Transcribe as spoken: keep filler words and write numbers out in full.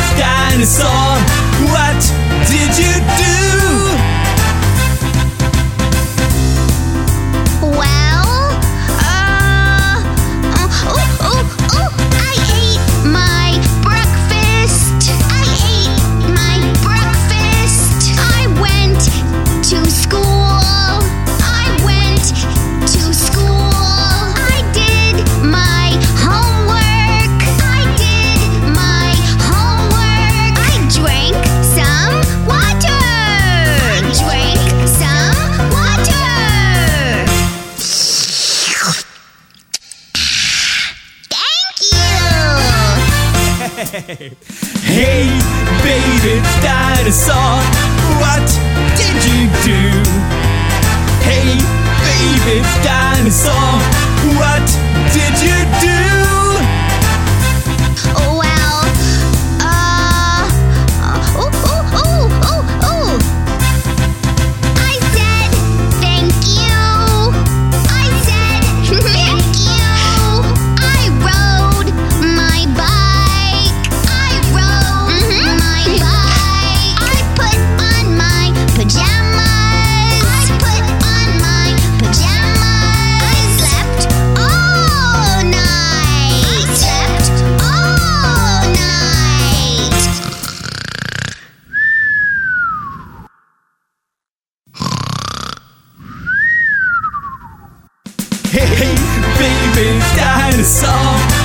dinosaur, what did you do? Well, uh, oh, oh, oh, I ate my breakfast. I ate my breakfast. I went to school. I went to school. I did my homework. I did my homework. I drank some water. I drank some water. Thank you. Hey, baby dinosaur, what did you do? Hey, baby dinosaur, what did you do? Well, uh, ooh, ooh, ooh, ooh, ooh. I said thank you. I said thank you. I rode my bike. I rode my bike. I put on my pajamas. I put on my pajamas. I slept all night. I slept all night. Hey, baby dinosaur,